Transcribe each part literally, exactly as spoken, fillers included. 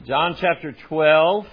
John chapter twelve.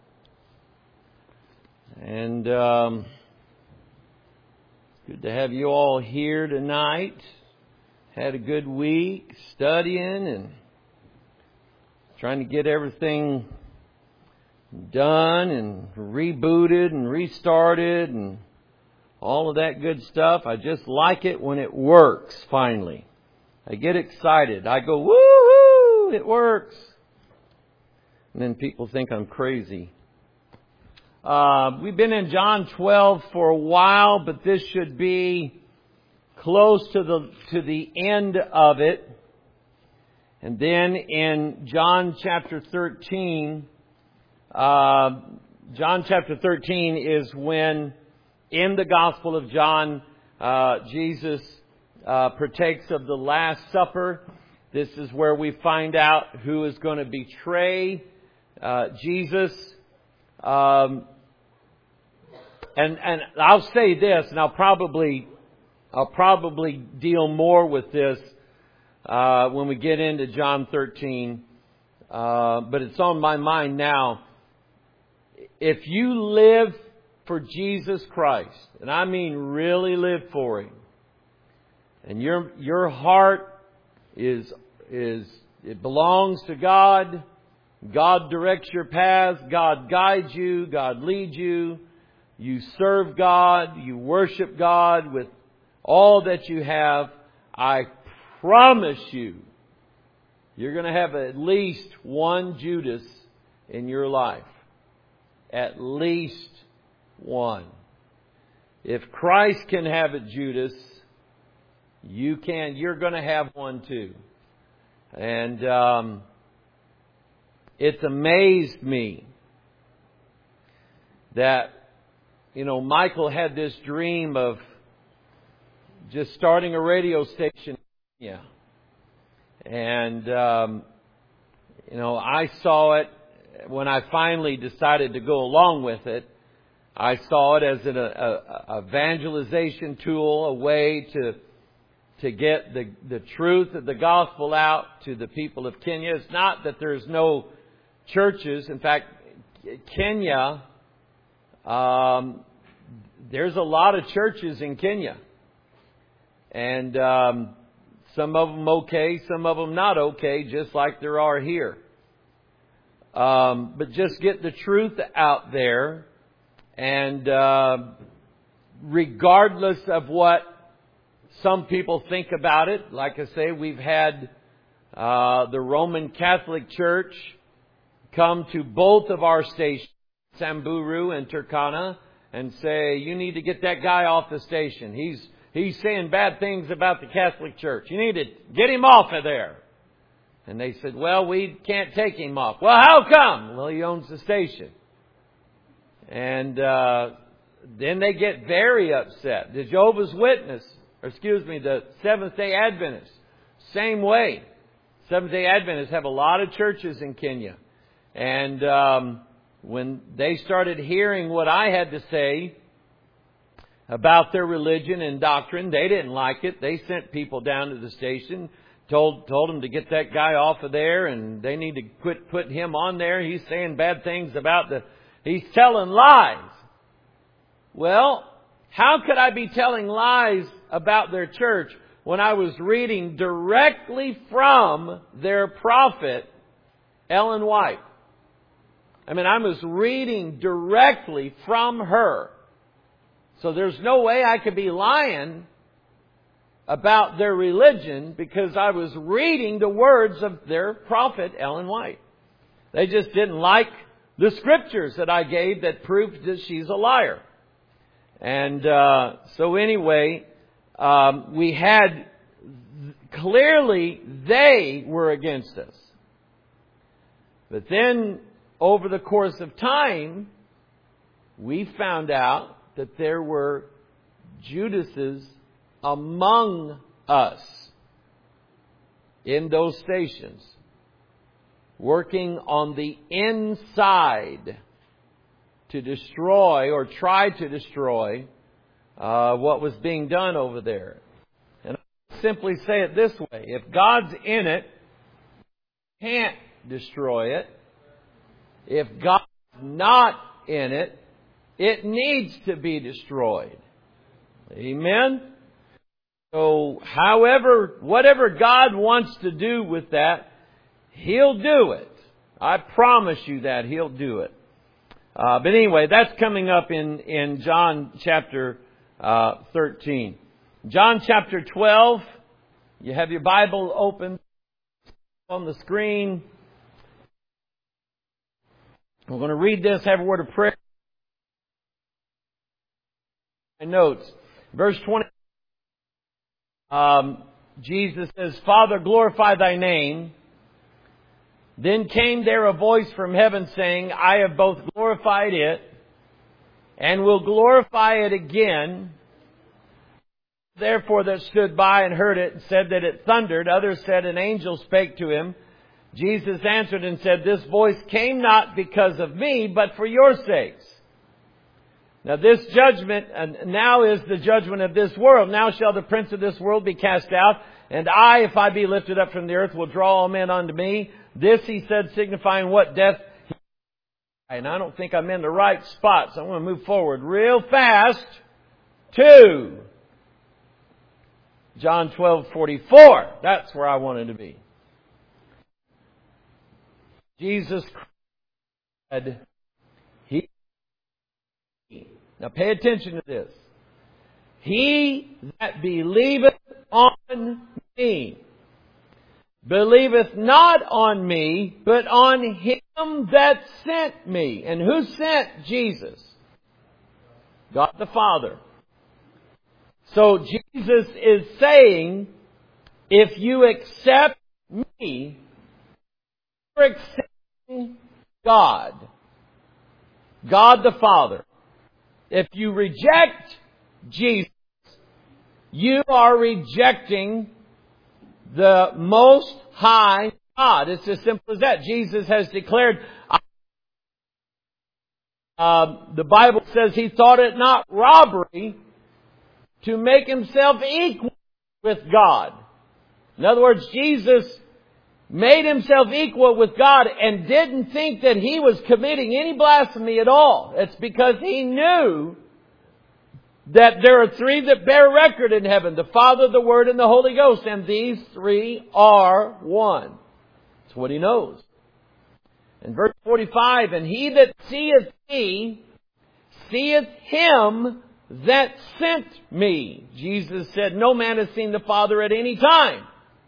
And um, good to have you all here tonight. Had a good week studying and trying to get everything done and rebooted and restarted and all of that good stuff. I just like it when it works finally. I get excited. I go, woo-hoo, it works. And then people think I'm crazy. Uh, we've been in John twelve for a while, but this should be close to the to the end of it. And then in John chapter thirteen, uh, John chapter thirteen is when in the Gospel of John, uh, Jesus uh, partakes of the Last Supper. This is where we find out who is going to betray uh, Jesus. Um, and and I'll say this, and I'll probably I'll probably deal more with this uh, when we get into John thirteen. Uh, but it's on my mind now. If you live for Jesus Christ, and I mean really live for Him, and your your heart is is it belongs to God. God directs your paths. God guides you. God leads you. You serve God. You worship God with all that you have. I promise you, you're going to have at least one Judas in your life. At least one. If Christ can have it, Judas, you can. You're going to have one too. And um, it's amazed me that, you know, Michael had this dream of just starting a radio station. Yeah. And, um, you know, I saw it when I finally decided to go along with it. I saw it as an a, a, evangelization tool, a way to to get the, the truth of the gospel out to the people of Kenya. It's not that there's no churches. In fact, Kenya, um, there's a lot of churches in Kenya. And um, some of them okay, some of them not okay, just like there are here. Um, but just get the truth out there. And uh, regardless of what some people think about it, like I say, we've had uh, the Roman Catholic Church come to both of our stations, Samburu and Turkana, and say, you need to get that guy off the station. He's he's saying bad things about the Catholic Church. You need to get him off of there. And they said, well, we can't take him off. Well, how come? Well, he owns the station. And uh, then they get very upset. The Jehovah's Witness, or excuse me, the Seventh-day Adventists, same way. Seventh-day Adventists have a lot of churches in Kenya. And um, when they started hearing what I had to say about their religion and doctrine, they didn't like it. They sent people down to the station, told told them to get that guy off of there, and they need to quit putting him on there. He's saying bad things about the... He's telling lies. Well, how could I be telling lies about their church when I was reading directly from their prophet, Ellen White? I mean, I was reading directly from her. So there's no way I could be lying about their religion because I was reading the words of their prophet, Ellen White. They just didn't like the scriptures that I gave that proved that she's a liar. And uh, so anyway, um, we had, clearly they were against us. But then over the course of time, we found out that there were Judases among us in those stations, working on the inside to destroy or try to destroy uh, what was being done over there. And I simply say it this way: if God's in it, can't destroy it. If God's not in it, it needs to be destroyed. Amen? So, however, whatever God wants to do with that, He'll do it. I promise you that He'll do it. Uh, but anyway, that's coming up in, in John chapter uh, thirteen. John chapter twelve, you have your Bible open on the screen. We're going to read this, have a word of prayer. My notes. Verse twenty. Um, Jesus says, Father, glorify Thy name. Then came there a voice from heaven saying, I have both glorified it and will glorify it again. Therefore that stood by and heard it said that it thundered. Others said an angel spake to him. Jesus answered and said, This voice came not because of me, but for your sakes. Now this judgment and now is the judgment of this world. Now shall the prince of this world be cast out. And I, if I be lifted up from the earth, will draw all men unto me. This he said, signifying what death. And I don't think I'm in the right spot, so I'm going to move forward real fast to John twelve forty-four. That's where I wanted to be. Jesus said, He. Now pay attention to this. He that believeth on me believeth not on me, but on Him that sent me. And who sent Jesus? God the Father. So Jesus is saying, if you accept me, you're accepting God. God the Father. If you reject Jesus, you are rejecting the Most High God. It's as simple as that. Jesus has declared, uh, the Bible says He thought it not robbery to make Himself equal with God. In other words, Jesus made Himself equal with God and didn't think that He was committing any blasphemy at all. It's because He knew that there are three that bear record in heaven, the Father, the Word, and the Holy Ghost. And these three are one. That's what He knows. In verse forty-five, and he that seeth me, seeth Him that sent me. Jesus said, no man has seen the Father at any time.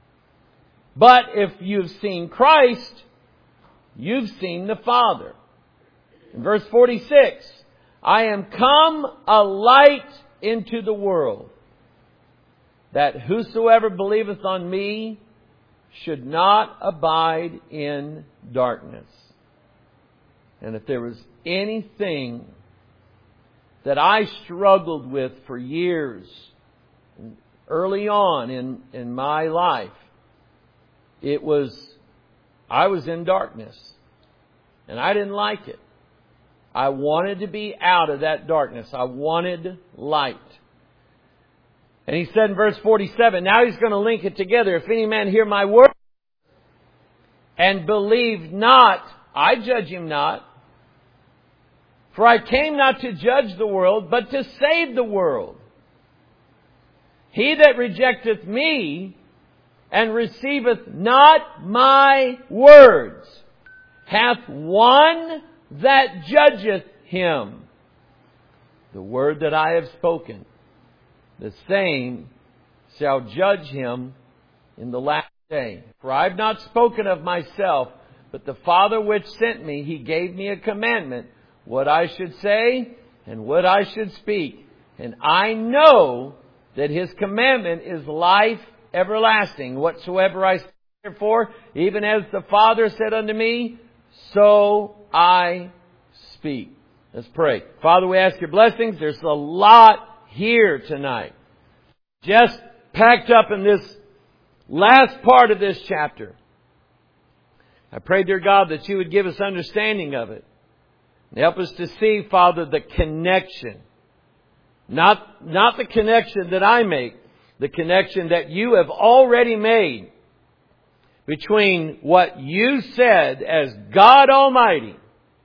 But if you've seen Christ, you've seen the Father. In verse forty-six, I am come a light into the world, that whosoever believeth on me should not abide in darkness. And if there was anything that I struggled with for years, early on in, in my life, it was, I was in darkness. And I didn't like it. I wanted to be out of that darkness. I wanted light. And He said in verse forty-seven, now He's going to link it together. If any man hear my word and believe not, I judge him not. For I came not to judge the world, but to save the world. He that rejecteth me and receiveth not my words hath one that judgeth him. The word that I have spoken, the same shall judge him in the last day. For I have not spoken of myself, but the Father which sent me, He gave me a commandment, what I should say and what I should speak. And I know that His commandment is life everlasting. Whatsoever I say therefore, even as the Father said unto me, so I speak. Let's pray. Father, we ask Your blessings. There's a lot here tonight, just packed up in this last part of this chapter. I pray, dear God, that You would give us understanding of it. And help us to see, Father, the connection. Not, not the connection that I make, the connection that You have already made between what You said as God Almighty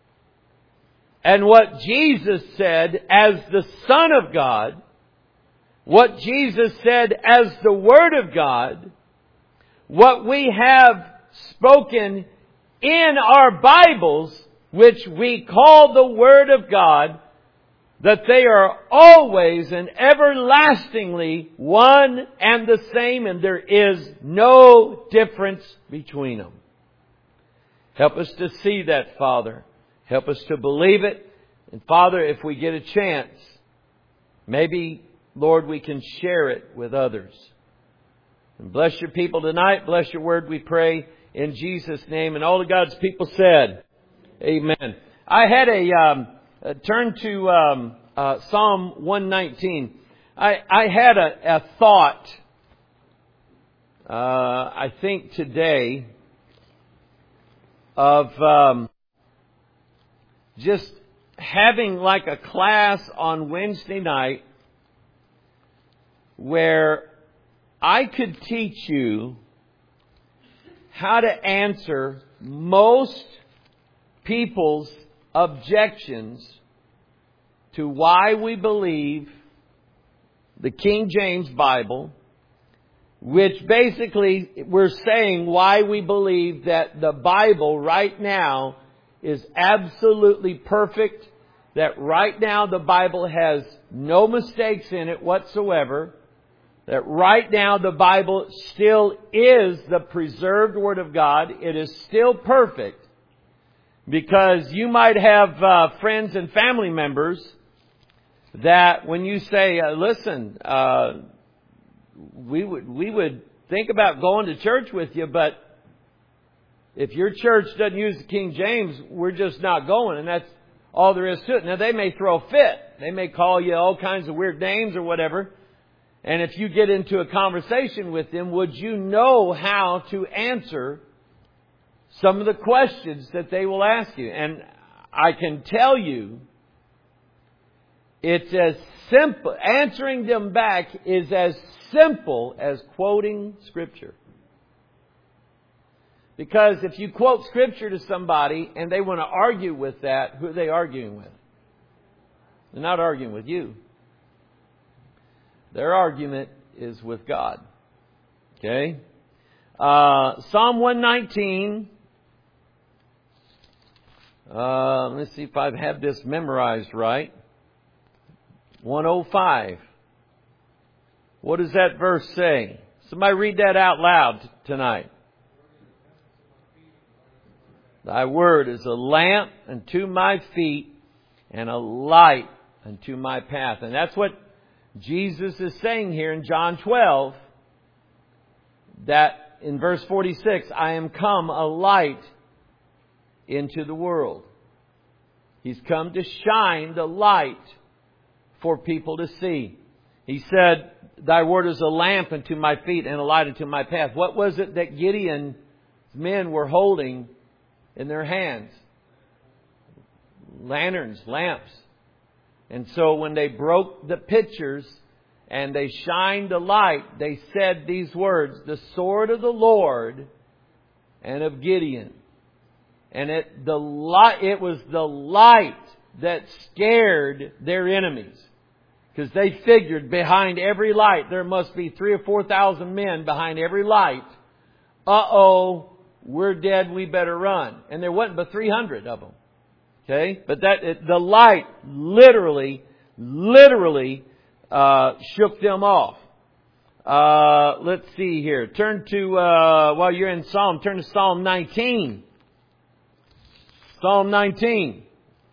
and what Jesus said as the Son of God, what Jesus said as the Word of God, what we have spoken in our Bibles, which we call the Word of God, that they are always and everlastingly one and the same, and there is no difference between them. Help us to see that, Father. Help us to believe it. And Father, if we get a chance, maybe, Lord, we can share it with others. And bless your people tonight. Bless your word, we pray, in Jesus' name. And all of God's people said, Amen. I had a, um, a turn to um, uh, Psalm one nineteen. I, I had a, a thought, uh, I think today, of um, just having like a class on Wednesday night where I could teach you how to answer most people's objections to why we believe the King James Bible, which basically we're saying why we believe that the Bible right now is absolutely perfect, that right now the Bible has no mistakes in it whatsoever, that right now the Bible still is the preserved Word of God. It is still perfect. Because you might have uh, friends and family members that when you say, uh, listen, uh, we would we would think about going to church with you, but if your church doesn't use the King James, we're just not going. And that's all there is to it. Now, they may throw a fit. They may call you all kinds of weird names or whatever. And if you get into a conversation with them, would you know how to answer some of the questions that they will ask you? And I can tell you, it's as simple, answering them back is as simple as quoting Scripture. Because if you quote Scripture to somebody and they want to argue with that, who are they arguing with? They're not arguing with you. Their argument is with God. Okay? Uh, Psalm one nineteen. Uh, let's see if I have this memorized right. one oh five. What does that verse say? Somebody read that out loud tonight. Thy word is a lamp unto my feet and a light unto my path. And that's what Jesus is saying here in John twelve. That in verse forty-six, I am come a light into the world. He's come to shine the light for people to see. He said, thy word is a lamp unto my feet and a light unto my path. What was it that Gideon's men were holding in their hands? Lanterns, lamps. And so when they broke the pitchers and they shined the light, they said these words, the sword of the Lord and of Gideon. And it, the light, it was the light that scared their enemies. Because they figured behind every light, there must be three or four thousand men behind every light. Uh-oh, we're dead, we better run. And there wasn't but three hundred of them. Okay? But that, it, the light literally, literally, uh, shook them off. Uh, let's see here. Turn to, uh, while you're in Psalm, turn to Psalm nineteen. Psalm nineteen.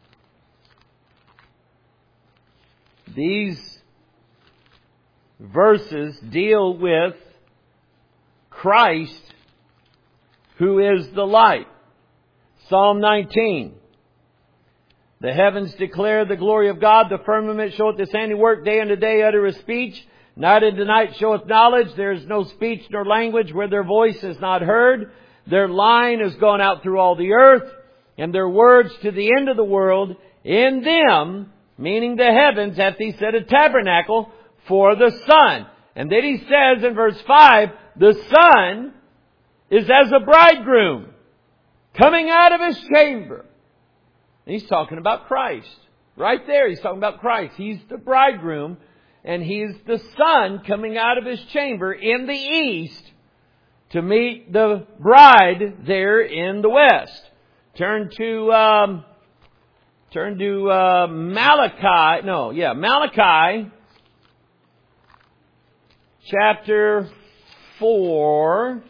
These verses deal with Christ, who is the light. Psalm nineteen. The heavens declare the glory of God. The firmament showeth his handiwork. Day unto day uttereth speech. Night unto night showeth knowledge. There is no speech nor language where their voice is not heard. Their line is gone out through all the earth, and their words to the end of the world. In them, meaning the heavens, hath he set a tabernacle for the sun. And then he says in verse five, the sun is as a bridegroom coming out of his chamber. And he's talking about Christ. Right there, he's talking about Christ. He's the bridegroom, and he's the sun coming out of his chamber in the east to meet the bride there in the west. Turn to um, turn to uh, Malachi. No, yeah, Malachi chapter four.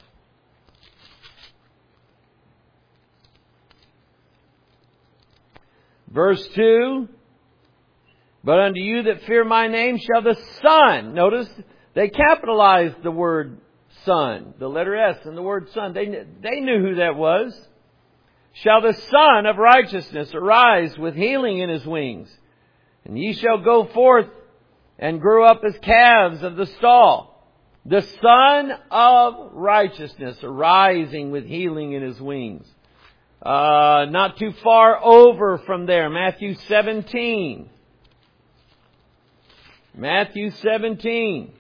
Verse two, but unto you that fear my name shall the Son. Notice they capitalized the word Son, the letter S in the word Son. They, they knew who that was. Shall the Son of righteousness arise with healing in his wings. And ye shall go forth and grow up as calves of the stall. The Son of righteousness arising with healing in his wings. Uh, not too far over from there, Matthew seventeen. Matthew seventeen.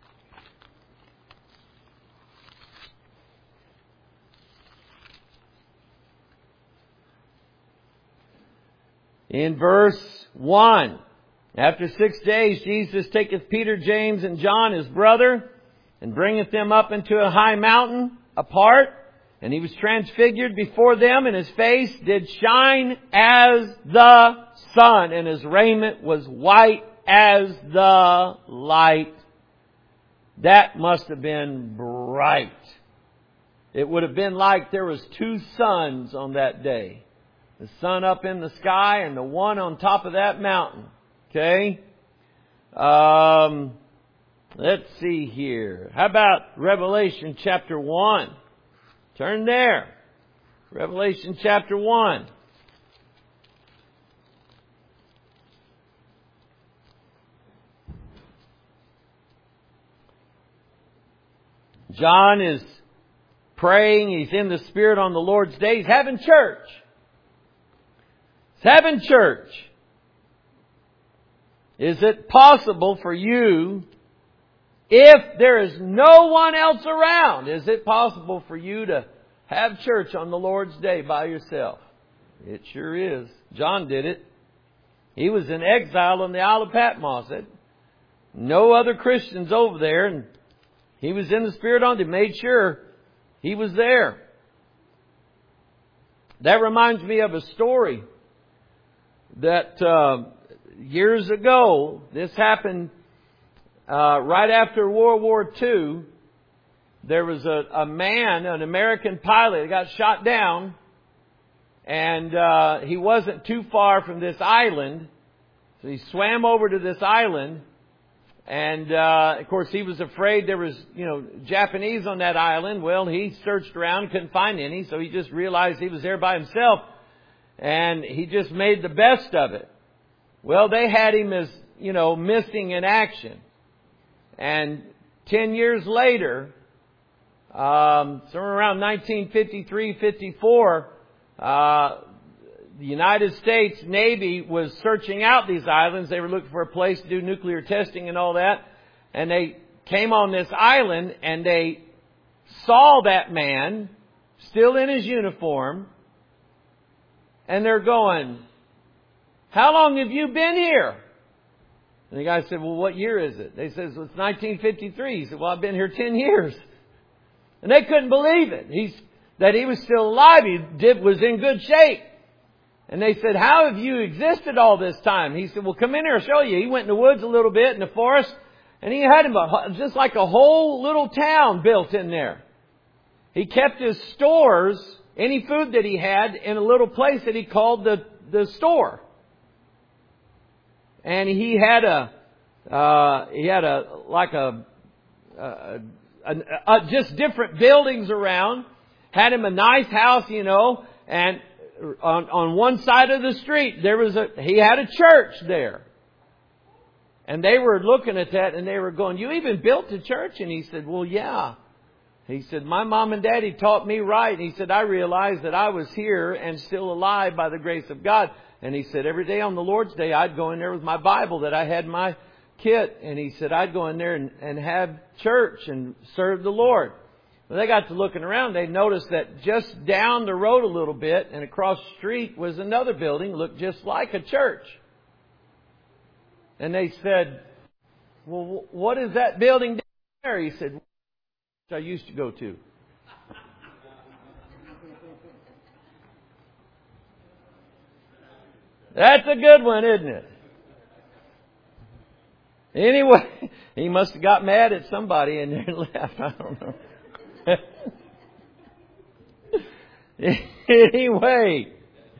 In verse one, after six days Jesus taketh Peter, James, and John his brother, and bringeth them up into a high mountain apart. And he was transfigured before them, and his face did shine as the sun, and his raiment was white as the light. That must have been bright. It would have been like there was two suns on that day. The sun up in the sky and the one on top of that mountain. Okay? Um, let's see here. How about Revelation chapter one? Turn there. Revelation chapter one. John is praying. He's in the Spirit on the Lord's day. He's having church. He's having church. Is it possible for you, if there is no one else around, is it possible for you to have church on the Lord's day by yourself? It sure is. John did it. He was in exile on the Isle of Patmos. It, no other Christians over there, and he was in the Spirit on them. Made sure he was there. That reminds me of a story that uh, years ago, this happened Uh, right after World War Two, there was a, a man, an American pilot, that got shot down, and uh, he wasn't too far from this island, so he swam over to this island, and uh, of course he was afraid there was, you know, Japanese on that island. Well, he searched around, couldn't find any, so he just realized he was there by himself, and he just made the best of it. Well, they had him as, you know, missing in action. And ten years later, um, somewhere around nineteen fifty-three, fifty-four, uh, the United States Navy was searching out these islands. They were looking for a place to do nuclear testing and all that. And they came on this island and they saw that man still in his uniform. And they're going, "How long have you been here?" And the guy said, "Well, what year is it?" They said, "Well, it's nineteen fifty-three. He said, "Well, I've been here ten years. And they couldn't believe it. He's, that he was still alive. He did, was in good shape. And they said, "How have you existed all this time?" He said, "Well, come in here, I'll show you." He went in the woods a little bit, in the forest, and he had him a, just like a whole little town built in there. He kept his stores, any food that he had, in a little place that he called the, the store. And he had a, uh, he had a, like a, a, a, a, just different buildings around. Had him a nice house, you know, and on, on one side of the street, there was a, he had a church there. And they were looking at that and they were going, "You even built a church?" And he said, "Well, yeah." He said, "My mom and daddy taught me right." And he said, "I realized that I was here and still alive by the grace of God." And he said, every day on the Lord's Day, I'd go in there with my Bible that I had in my kit. And he said, I'd go in there and, and have church and serve the Lord. When they got to looking around, they noticed that just down the road a little bit and across the street was another building, looked just like a church. And they said, well, what is that building down there? He said, which I used to go to. That's a good one, isn't it? Anyway, he must have got mad at somebody and then left. I don't know. Anyway,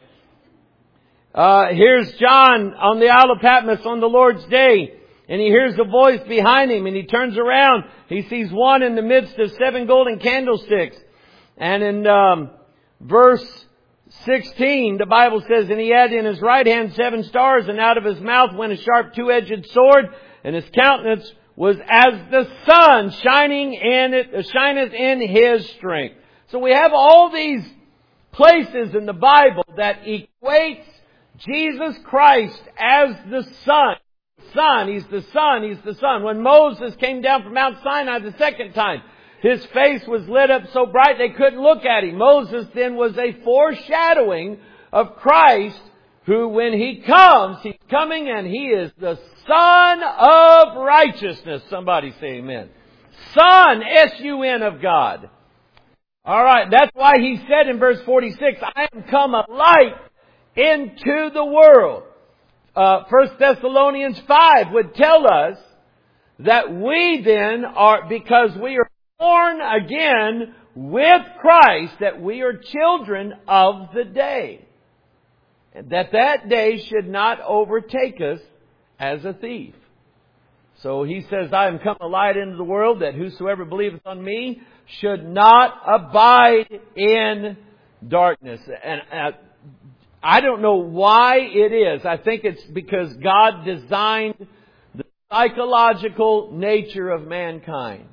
uh, here's John on the Isle of Patmos on the Lord's day. And he hears a voice behind him and he turns around. He sees one in the midst of seven golden candlesticks. And in um, verse sixteen, the Bible says, and he had in his right hand seven stars, and out of his mouth went a sharp two-edged sword, and his countenance was as the sun shining in it, shineth in his strength. So we have all these places in the Bible that equates Jesus Christ as the sun. Son, He's the Son, He's the Son. When Moses came down from Mount Sinai the second time, his face was lit up so bright they couldn't look at him. Moses then was a foreshadowing of Christ, who when He comes, He's coming and He is the Son of righteousness. Somebody say amen. Son, S U N of God. Alright, that's why He said in verse forty-six, I am come a light into the world. Uh, First Thessalonians five would tell us that we then are, because we are born again with Christ, that we are children of the day. And that that day should not overtake us as a thief. So He says, I am come a light into the world, that whosoever believeth on Me should not abide in darkness. And uh, I don't know why it is. I think it's because God designed the psychological nature of mankind.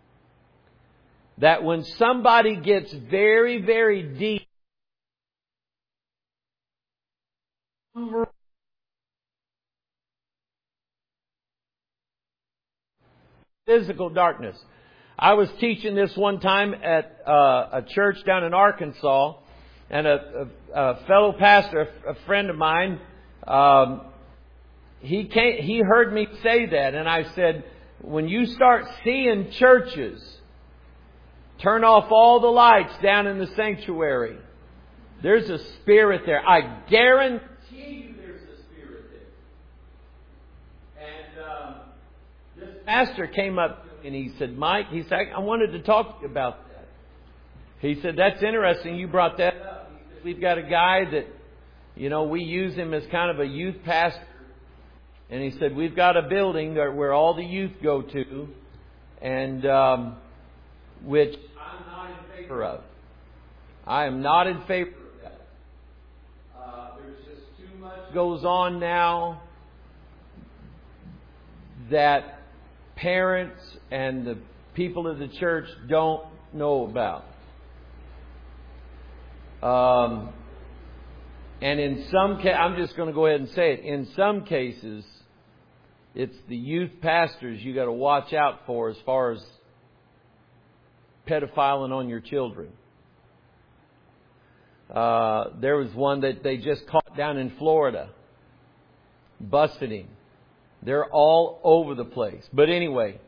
That when somebody gets very, very deep, physical darkness. I was teaching this one time at uh, a church down in Arkansas, and a, a, a fellow pastor, a, a friend of mine, um, he came, he heard me say that, and I said, when you start seeing churches turn off all the lights down in the sanctuary, there's a spirit there. I guarantee you there's a spirit there. And um, this pastor came up and he said, Mike, he said, I wanted to talk to you about that. He said, that's interesting you brought that up. He said, we've got a guy that, you know, we use him as kind of a youth pastor. And he said, we've got a building where all the youth go to, and um, which I'm not in favor of. I am not in favor of that. Uh, there's just too much goes on now that parents and the people of the church don't know about. Um, and in some cases, I'm just going to go ahead and say it. In some cases, it's the youth pastors you got to watch out for as far as pedophiling on your children. Uh, there was one that they just caught down in Florida, busted him. They're all over the place. But anyway,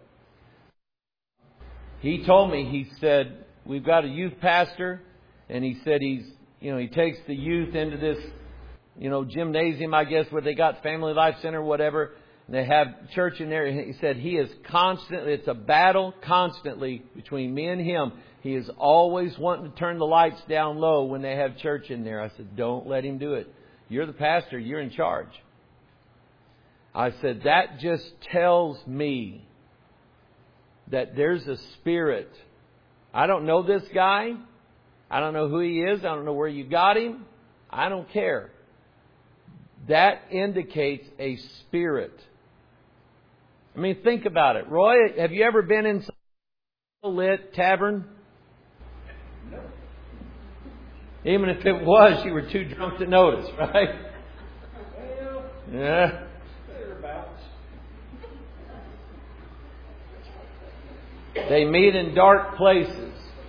he told me, he said, we've got a youth pastor, and he said he's, you know, he takes the youth into this, you know, gymnasium, I guess, where they got Family Life Center, whatever. And they have church in there. And he said he is constantly, it's a battle constantly between me and him. He is always wanting to turn the lights down low when they have church in there. I said, don't let him do it. You're the pastor. You're in charge. I said, that just tells me that there's a spirit. I don't know this guy. I don't know who he is. I don't know where you got him. I don't care. That indicates a spirit. I mean, think about it. Roy, have you ever been in a lit tavern? No. Even if it was, you were too drunk to notice, right? Well, yeah. Thereabouts. They meet in dark places.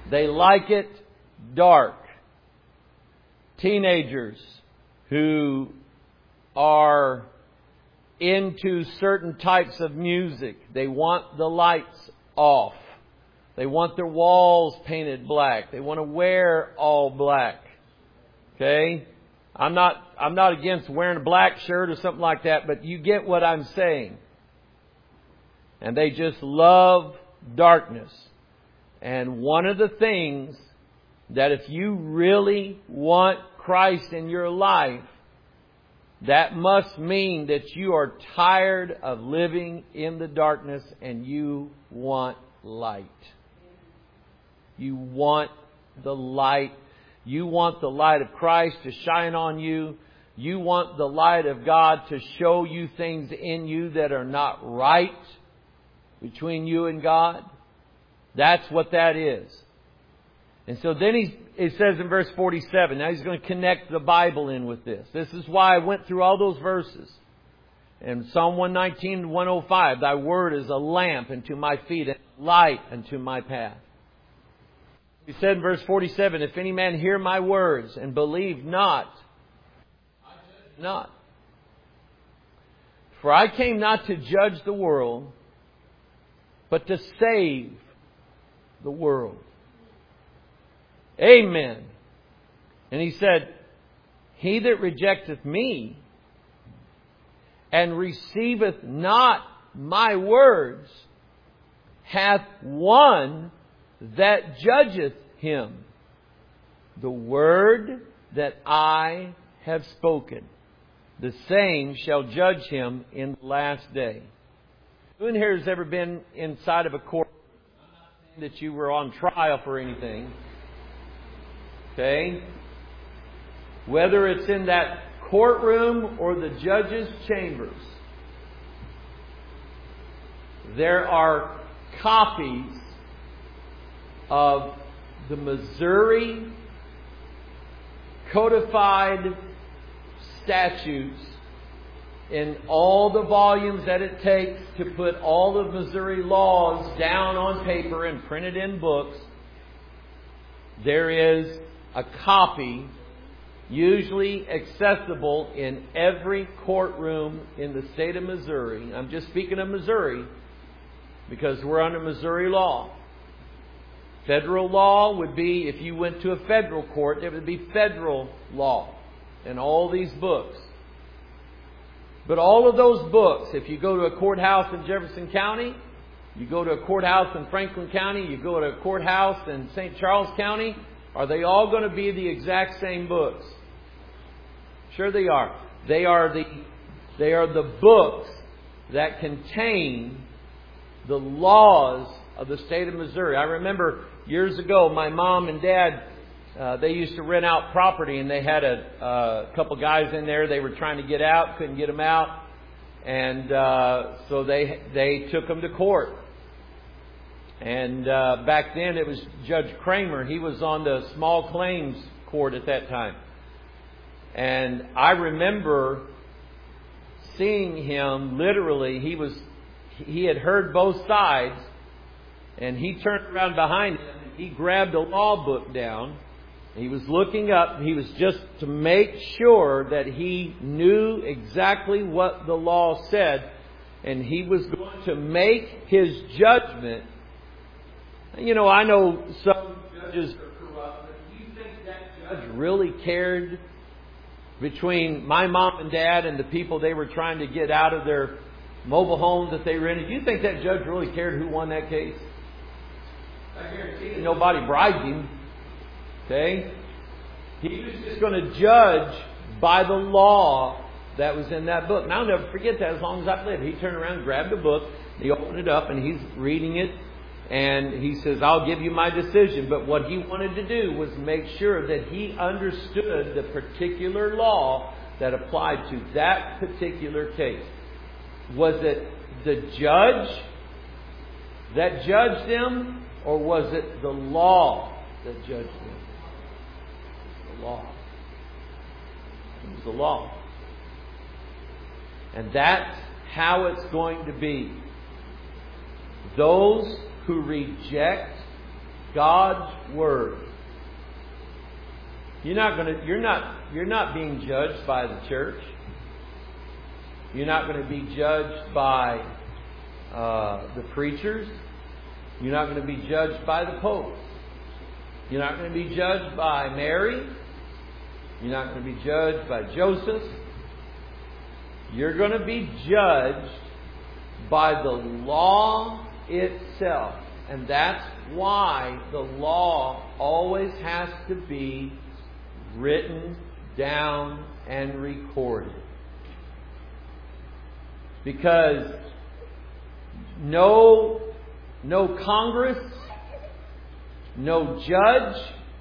They like it dark. Teenagers who are into certain types of music, they want the lights off. They want their walls painted black. They want to wear all black. Okay? I'm not, I'm not against wearing a black shirt or something like that, but you get what I'm saying. And they just love darkness. And one of the things that if you really want Christ in your life, that must mean that you are tired of living in the darkness and you want light. You want the light. You want the light of Christ to shine on you. You want the light of God to show you things in you that are not right between you and God. That's what that is. And so then he, it says in verse forty-seven, now he's going to connect the Bible in with this. This is why I went through all those verses. In Psalm one nineteen and one oh five, Thy word is a lamp unto my feet and light unto my path. He said in verse forty-seven, If any man hear my words and believe not, I judge not. For I came not to judge the world, but to save the world. Amen. And he said, He that rejecteth me and receiveth not my words hath one that judgeth him. The word that I have spoken, the same shall judge him in the last day. Who in here has ever been inside of a court? I'm not saying that you were on trial for anything. Okay? Whether it's in that courtroom or the judge's chambers, there are copies of the Missouri codified statutes in all the volumes that it takes to put all the Missouri laws down on paper and printed in books. There is a copy usually accessible in every courtroom in the state of Missouri. I'm just speaking of Missouri because we're under Missouri law. Federal law would be, if you went to a federal court, it would be federal law in all these books. But all of those books, if you go to a courthouse in Jefferson County, you go to a courthouse in Franklin County, you go to a courthouse in Saint Charles County, are they all going to be the exact same books? Sure they are. They are the, they are the books that contain the laws of the state of Missouri. I remember years ago, my mom and dad, uh, they used to rent out property, and they had a, a couple guys in there. They were trying to get out, couldn't get them out, and uh, so they they took them to court. And uh, back then it was Judge Kramer. He was on the small claims court at that time. And I remember seeing him literally, he was he had heard both sides, and he turned around behind him and he grabbed a law book down. He was looking up. He was just to make sure that he knew exactly what the law said, and he was going to make his judgment. You know, I know some judges are corrupt, but do you think that judge really cared between my mom and dad and the people they were trying to get out of their mobile homes that they rented? Do you think that judge really cared who won that case? I guarantee you nobody bribed him. Okay? He was just going to judge by the law that was in that book. And I'll never forget that as long as I live. He turned around, grabbed a book, he opened it up, and he's reading it. And he says, I'll give you my decision. But what he wanted to do was make sure that he understood the particular law that applied to that particular case. Was it the judge that judged him, or was it the law that judged him? The law. It was the law. And that's how it's going to be. Those who reject God's Word. You're not going to, you're not, you're not being judged by the church. You're not going to be judged by uh, the preachers. You're not going to be judged by the Pope. You're not going to be judged by Mary. You're not going to be judged by Joseph. You're going to be judged by the law itself. And that's why the law always has to be written down and recorded. Because no, no Congress, no judge,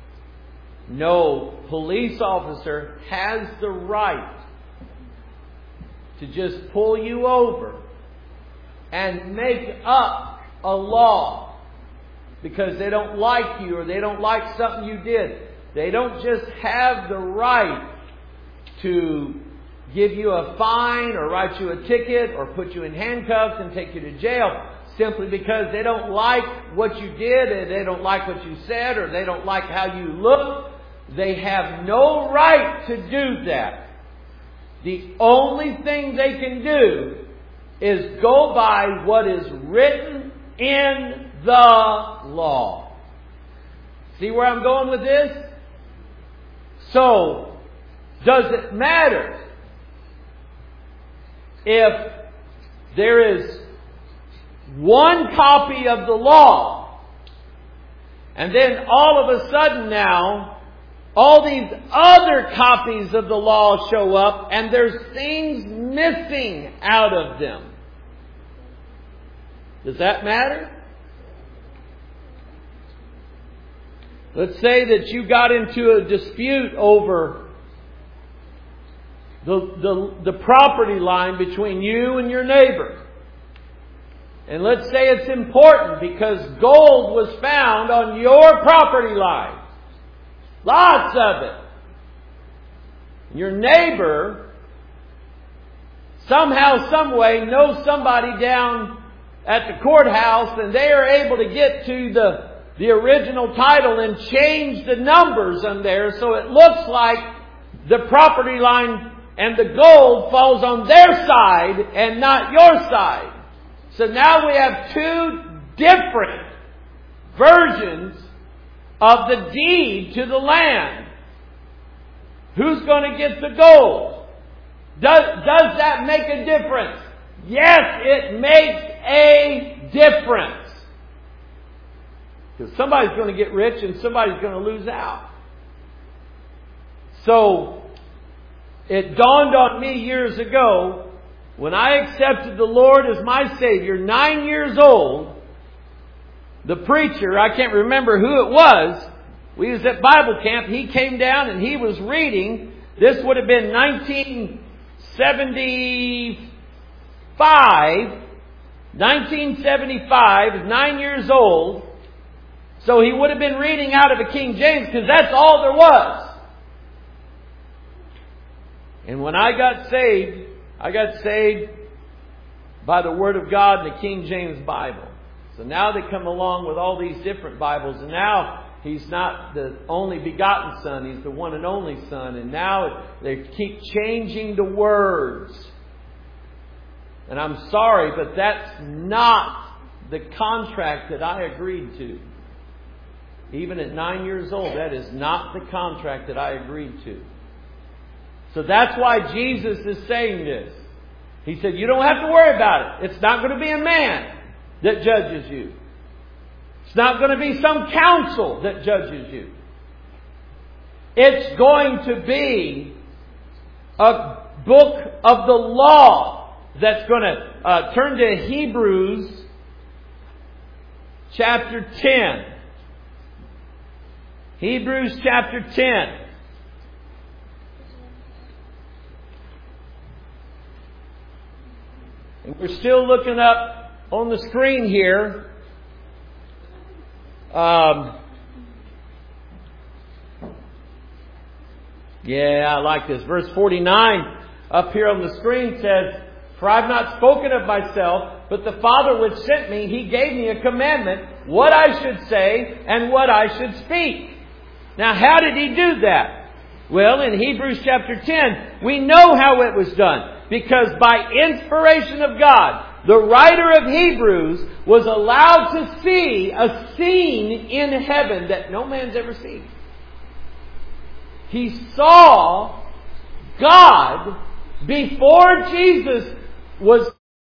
no police officer has the right to just pull you over and make up a law because they don't like you or they don't like something you did. They don't just have the right to give you a fine or write you a ticket or put you in handcuffs and take you to jail simply because they don't like what you did and they don't like what you said or they don't like how you look. They have no right to do that. The only thing they can do is go by what is written in the law. See where I'm going with this? So, does it matter if there is one copy of the law and then all of a sudden now all these other copies of the law show up and there's things missing out of them? Does that matter? Let's say that you got into a dispute over the, the, the property line between you and your neighbor. And let's say it's important because gold was found on your property line. Lots of it. Your neighbor somehow, some way knows somebody down at the courthouse and they are able to get to the, the original title and change the numbers on there so it looks like the property line and the gold falls on their side and not your side. So now we have two different versions of the deed to the land. Who's going to get the gold? Does, does that make a difference? Yes, it makes a difference. Because somebody's going to get rich and somebody's going to lose out. So, it dawned on me years ago when I accepted the Lord as my Savior, nine years old. The preacher, I can't remember who it was, we was at Bible camp, he came down and he was reading, this would have been nineteen seventy-five, nineteen seventy-five, nine years old, so he would have been reading out of a King James because that's all there was. And when I got saved, I got saved by the Word of God in the King James Bible. So now they come along with all these different Bibles. And now He's not the only begotten Son. He's the one and only Son. And now they keep changing the words. And I'm sorry, but that's not the contract that I agreed to. Even at nine years old, that is not the contract that I agreed to. So that's why Jesus is saying this. He said, you don't have to worry about it. It's not going to be a man that judges you. It's not going to be some council that judges you. It's going to be a book of the law that's going to uh, turn to Hebrews chapter ten. Hebrews chapter ten. And we're still looking up on the screen here. Um, yeah, I like this. Verse forty-nine up here on the screen says, For I have not spoken of myself, but the Father which sent me, He gave me a commandment, what I should say and what I should speak. Now, how did He do that? Well, in Hebrews chapter ten, we know how it was done. Because by inspiration of God, the writer of Hebrews was allowed to see a scene in heaven that no man's ever seen. He saw God before Jesus was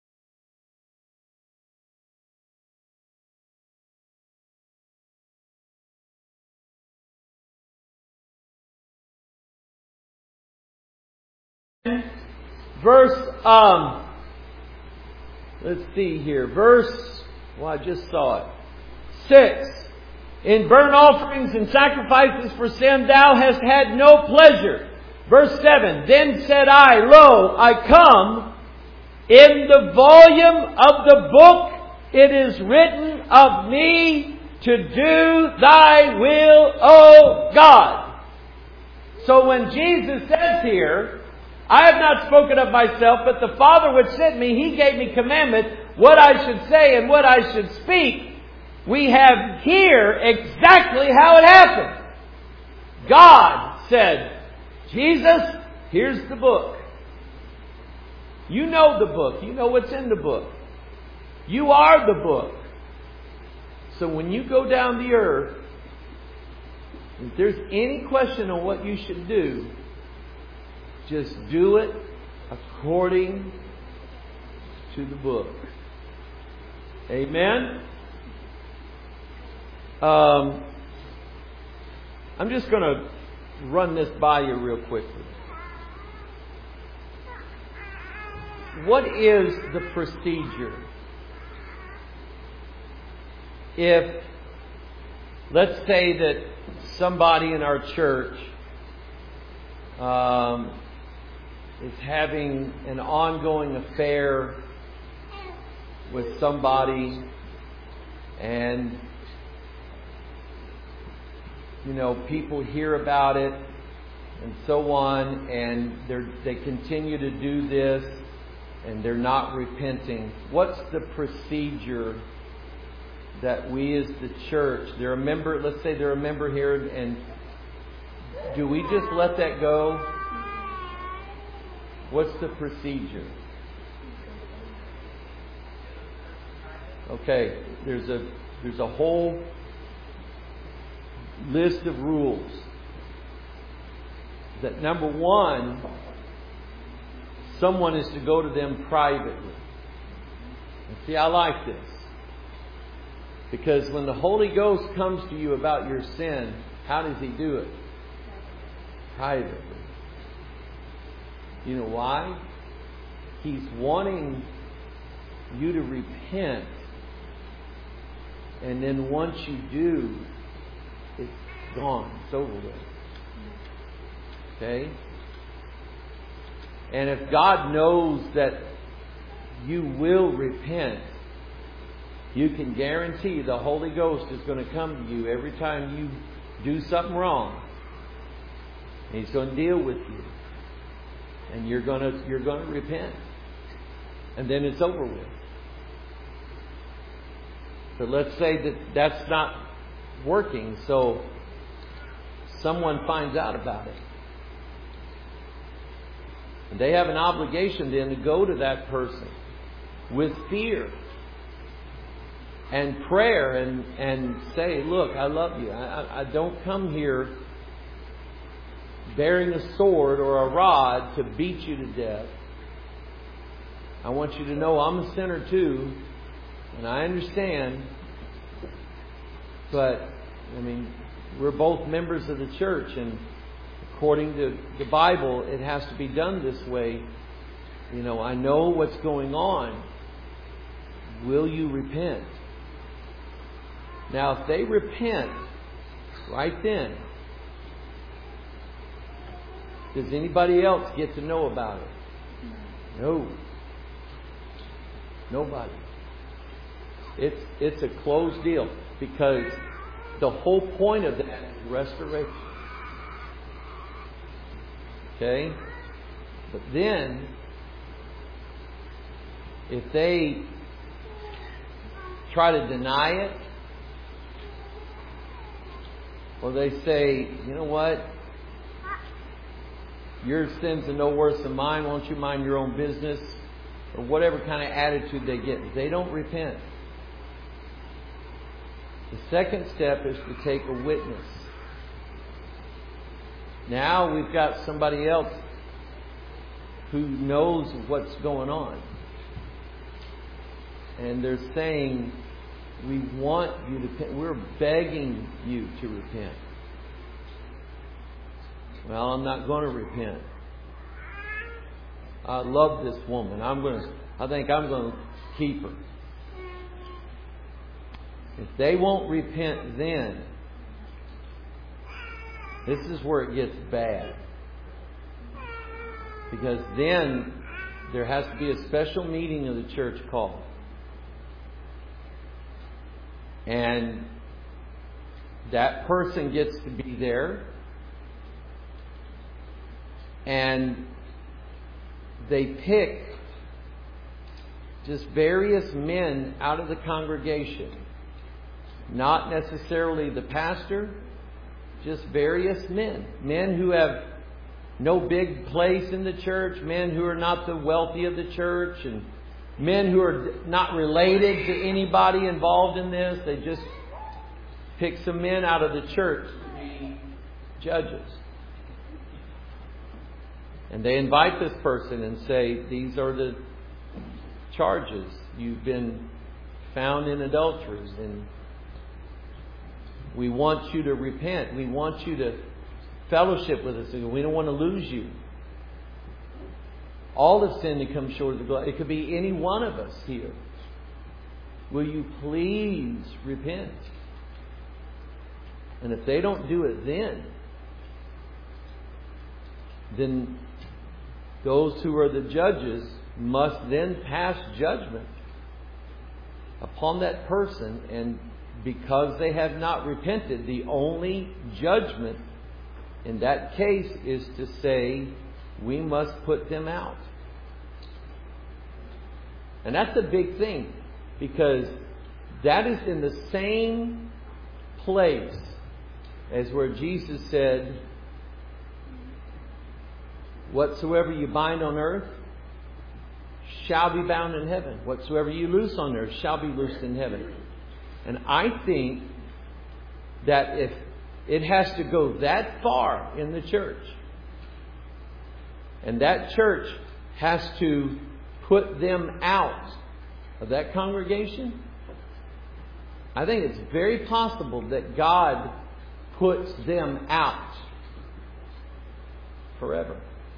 verse um let's see here. Verse well I just saw it. Six. In burnt offerings and sacrifices for sin thou hast had no pleasure. Verse seven. Then said I, Lo, I come. In the volume of the book it is written of me to do thy will, O God. So when Jesus says here, I have not spoken of myself, but the Father which sent me, He gave me commandment what I should say and what I should speak. We have here exactly how it happened. God said, Jesus, here's the book. You know the book. You know what's in the book. You are the book. So when you go down the earth, if there's any question on what you should do, just do it according to the book. Amen? Um, I'm just going to run this by you real quickly. What is the procedure? If, let's say that somebody in our church um, is having an ongoing affair with somebody, and you know, people hear about it and so on, and they they continue to do this, and they're not repenting. What's the procedure that we as the church, they're a member, let's say they're a member here, and do we just let that go? What's the procedure? Okay, there's a there's a whole list of rules. That number one, someone is to go to them privately. And see, I like this. Because when the Holy Ghost comes to you about your sin, how does He do it? Privately. You know why? He's wanting you to repent. And then once you do, it's gone. It's over with. Okay? And if God knows that you will repent, you can guarantee the Holy Ghost is going to come to you every time you do something wrong. And He's going to deal with you. And you're going to, you're going to repent. And then it's over with. But let's say that that's not working, so someone finds out about it. And they have an obligation then to go to that person with fear and prayer and, and say, look, I love you. I, I don't come here bearing a sword or a rod to beat you to death. I want you to know I'm a sinner too, and I understand. But, I mean, we're both members of the church, and according to the Bible, it has to be done this way. You know, I know what's going on. Will you repent? Now, if they repent right then, does anybody else get to know about it? No. Nobody. It's it's a closed deal, because the whole point of that is restoration. Okay? But then if they try to deny it, or they say, you know what, your sins are no worse than mine, won't you mind your own business? Or whatever kind of attitude they get, they don't repent. The second step is to take a witness. Now we've got somebody else who knows what's going on. And they're saying, we want you to repent. We're begging you to repent. Well, I'm not going to repent. I love this woman. I'm going to, I think I'm going to keep her. If they won't repent then, this is where it gets bad. Because then there has to be a special meeting of the church called. And that person gets to be there. And they pick just various men out of the congregation. Not necessarily the pastor, just various men. Men who have no big place in the church, men who are not the wealthy of the church, and men who are not related to anybody involved in this. They just pick some men out of the church to be judges. And they invite this person and say, these are the charges. You've been found in adultery, and we want you to repent. We want you to fellowship with us. We don't want to lose you. All have sinned and come short of the glory. It could be any one of us here. Will you please repent? And if they don't do it then, then those who are the judges must then pass judgment upon that person. And because they have not repented, the only judgment in that case is to say, we must put them out. And that's a big thing, because that is in the same place as where Jesus said, whatsoever you bind on earth shall be bound in heaven. Whatsoever you loose on earth shall be loosed in heaven. And I think that if it has to go that far in the church, and that church has to put them out of that congregation, I think it's very possible that God puts them out forever.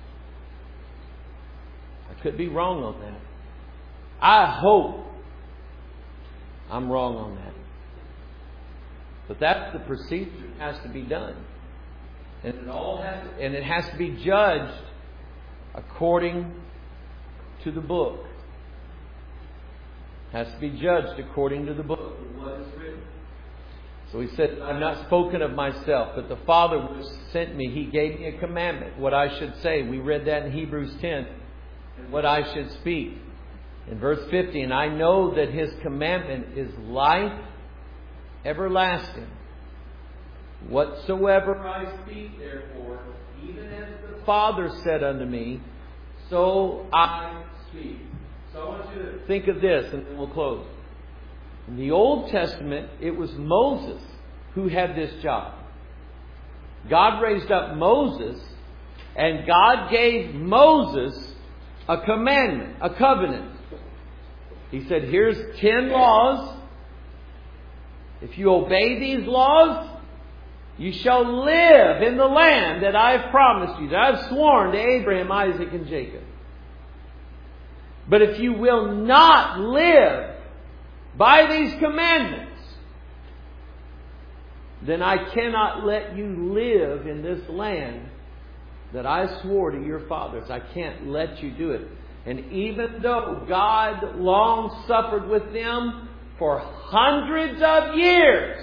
I could be wrong on that. I hope I'm wrong on that. But that's the procedure that has to be done. And it all has to, and it has to be judged according to the book. It has to be judged according to the book, what is written. So he said, I've not spoken of myself, but the Father which sent me, He gave me a commandment, what I should say. We read that in Hebrews ten. And what I should speak. In verse fifty, and I know that His commandment is life everlasting. Whatsoever I speak, therefore, even as the Father said unto me, so I speak. So I want you to think of this, and then we'll close. In the Old Testament, it was Moses who had this job. God raised up Moses, and God gave Moses a commandment, a covenant. He said, here's ten laws. If you obey these laws, you shall live in the land that I have promised you, that I have sworn to Abraham, Isaac, and Jacob. But if you will not live by these commandments, then I cannot let you live in this land that I swore to your fathers. I can't let you do it. And even though God long suffered with them for hundreds of years,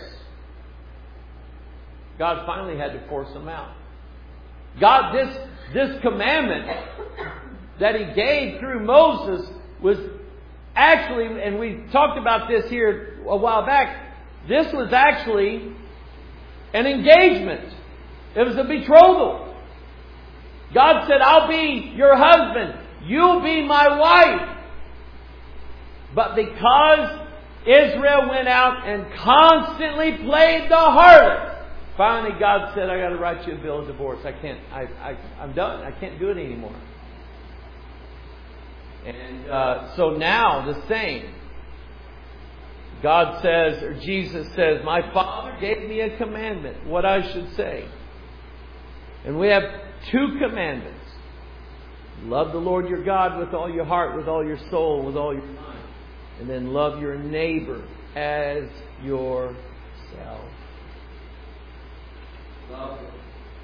God finally had to force them out. God, this, this commandment that He gave through Moses was actually, and we talked about this here a while back, this was actually an engagement. It was a betrothal. God said, I'll be your husband. You'll be my wife. But because Israel went out and constantly played the harlot, finally God said, I got to write you a bill of divorce. I can't, I, I, I'm done. I can't do it anymore. And uh, so now the same. God says, or Jesus says, my Father gave me a commandment, what I should say. And we have two commandments. Love the Lord your God with all your heart, with all your soul, with all your mind. And then love your neighbor as yourself. Love them.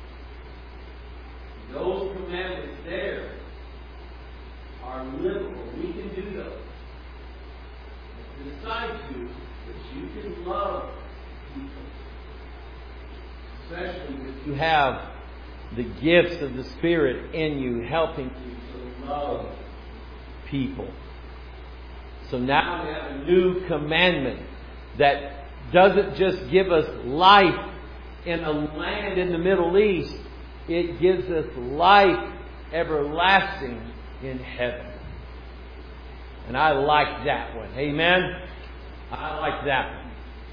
Those commandments there are livable. We can do those. To decide to, that you can love people. Especially if you have the gifts of the Spirit in you, helping you to love people. So now we have a new commandment that doesn't just give us life in a land in the Middle East. It gives us life everlasting in heaven. And I like that one. Amen? I like that one.